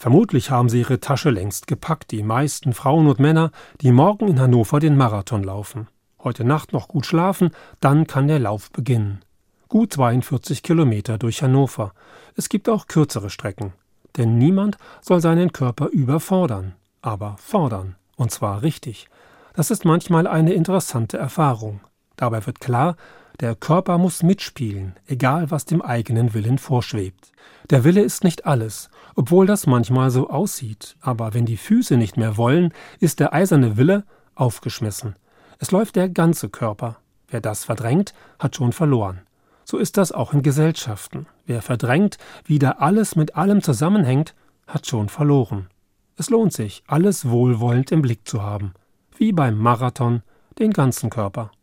Vermutlich haben sie ihre Tasche längst gepackt, die meisten Frauen und Männer, die morgen in Hannover den Marathon laufen. Heute Nacht noch gut schlafen, dann kann der Lauf beginnen. Gut 42 Kilometer durch Hannover. Es gibt auch kürzere Strecken. Denn niemand soll seinen Körper überfordern, aber fordern, und zwar richtig. Das ist manchmal eine interessante Erfahrung. Dabei wird klar, der Körper muss mitspielen, egal was dem eigenen Willen vorschwebt. Der Wille ist nicht alles, obwohl das manchmal so aussieht. Aber wenn die Füße nicht mehr wollen, ist der eiserne Wille aufgeschmissen. Es läuft der ganze Körper. Wer das verdrängt, hat schon verloren. So ist das auch in Gesellschaften. Wer verdrängt, wie da alles mit allem zusammenhängt, hat schon verloren. Es lohnt sich, alles wohlwollend im Blick zu haben. Wie beim Marathon, den ganzen Körper.